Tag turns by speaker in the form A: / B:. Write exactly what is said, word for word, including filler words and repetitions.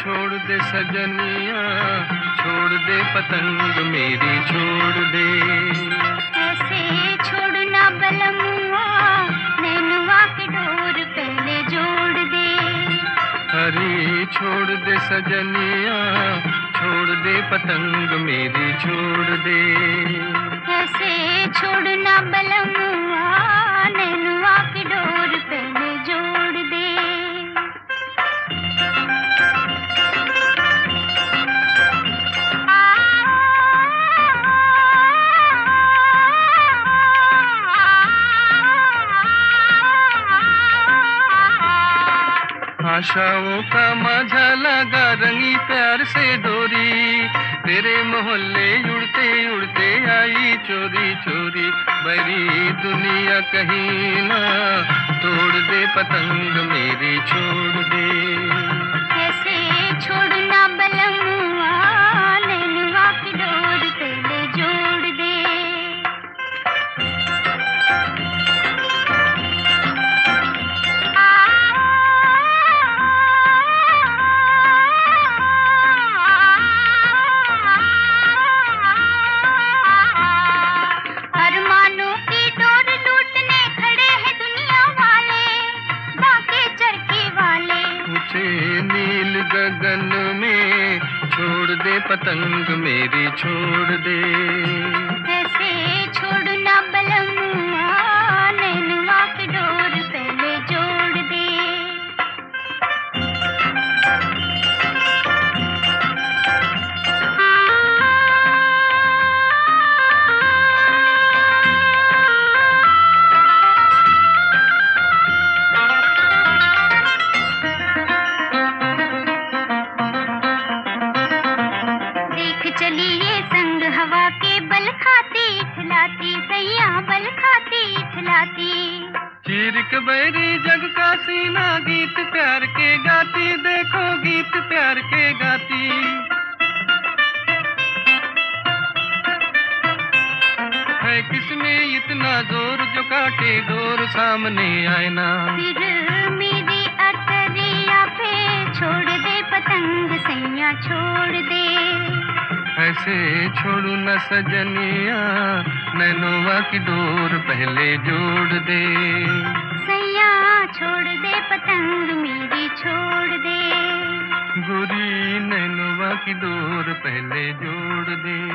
A: छोड़ दे सजनिया, छोड़ दे पतंग मेरी छोड़ दे।
B: ऐसे छोड़ना बलमुआ, नैनुआ की डोर पहले जोड़ दे।
A: अरे छोड़ दे सजनिया, छोड़ दे पतंग मेरी छोड़ दे।
B: ऐसे छोड़ना बलमुआ, नैनुआ की डोर पहले जोड़ दे।
A: आशाओं का माझा लगा रंगी प्यार से डोरी, तेरे मोहल्ले उड़ते उड़ते आई चोरी चोरी। बड़ी दुनिया कहीं ना तोड़ दे पतंग मेरी छोड़ दे।
B: ऐसे छोड़ना बलमुआ, नैनुआ की डोर पहले जोड़ दे।
A: नील गगन में छोड़ दे पतंग मेरी छोड़ दे।
B: ऐसे छोड़ना बलमुआ, नैनुआ की डोर पहले जोड़ दे। चलिए संग हवा के बल खाती इठलाती, सैया बल खाती इठलाती।
A: चीर के बैरी जग का सीना, गीत प्यार के गाती, देखो गीत प्यार के गाती। है किसमें इतना जोर जो काटे डोर सामने आए ना।
B: फिर मेरी अटरिया पे छोड़ दे पतंग सैया छोड़ दे।
A: ऐसे छोड़ू न सजनिया, नैनुआ की डोर पहले जोड़ दे।
B: सैया छोड़ दे पतंग मेरी छोड़ दे।
A: गोरी नैनुआ की डोर पहले जोड़ दे।